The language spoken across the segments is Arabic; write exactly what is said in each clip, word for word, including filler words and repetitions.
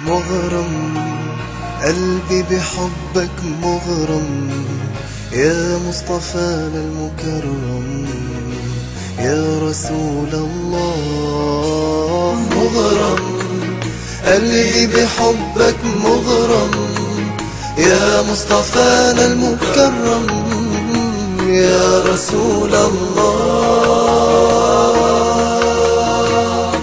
مغرم، قلبي بحبك مغرم، يا مصطفانا المكرم، يا رسول الله. مغرم، قلبي بحبك مغرم، يا مصطفانا المكرم، يا رسول الله.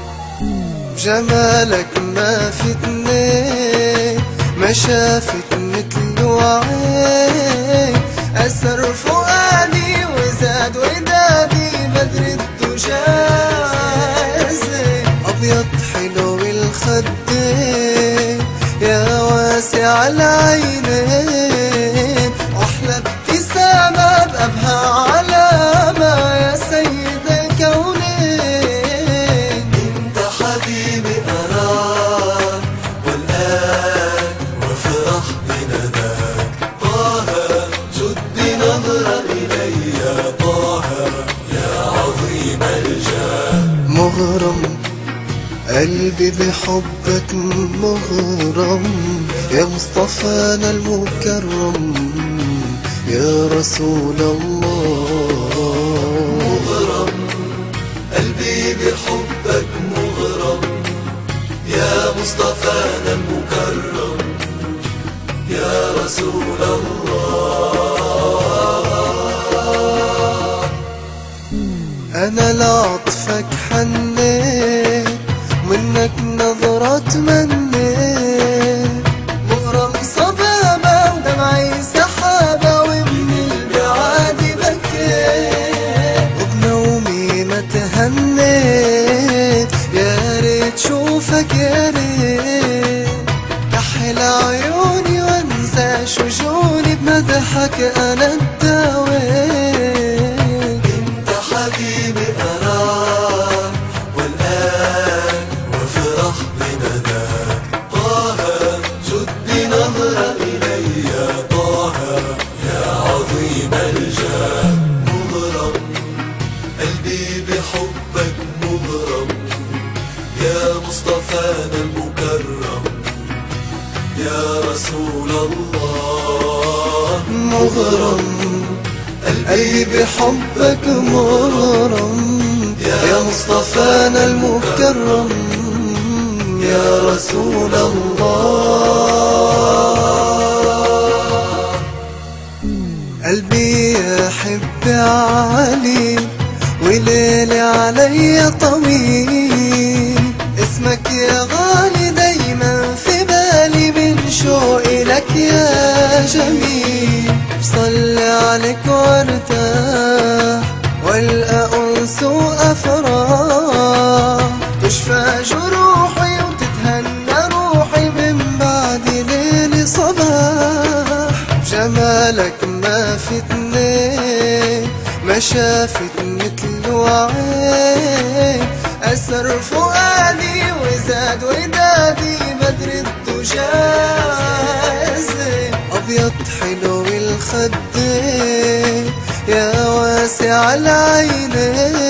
جمالك ما في اتنين، ما شافت مثله عين، أسر فؤادي وزاد ودادي بدر الدجى. أبيض حلو الخدين، يا واسع العينين، أحلى ابتسامة بأبهى علامة، يا سيد الكونين. انت حبيبي أراك والآن وافرح بنداك، طه جد نظرة إلي، طه يا عظيم الجاه. مغرم، قلبي بحبك مغرم، يا مصطفانا المكرم، يا رسول الله. مغرم، قلبي بحبك مغرم، يا مصطفانا المكرم، يا رسول الله. أنا لعطفك حنيت، منك نظرة تمنيت، مغرم صبابة ودمعي سحابة، ومن البعاد بكيت، وبنومي ما تهنيت، يا ريت شوفك يا ريت، كحل عيوني وانسى شجوني، بمدحك أنا اتداويت. انت حبيبي أراك والآن وافرح بنداك، طه جد نظرة إلي، طه يا عظيم الجاه. مغرم، قلبي بحبك مغرم، يا مصطفانا المكرم، يا رسول الله. مغرم، قلبي بحبك مغرم، يا مصطفانا المكرم، يا رسول الله. قلبي يحب علي، وليلي علي طويل، اسمك يا غالي دايما في بالي، من شوقي لك يا جميل، بصلي عليك وارتاح، والقى انس وافراح، تشفى جروحي وتتهنى روحي، من بعد ليل صباح. جمالك ما في اتنين، ما شافت مثله عين، أسر فؤادي وزاد ودادي بدر الدجى. أبيض حلو الخدين، يا واسع العينين،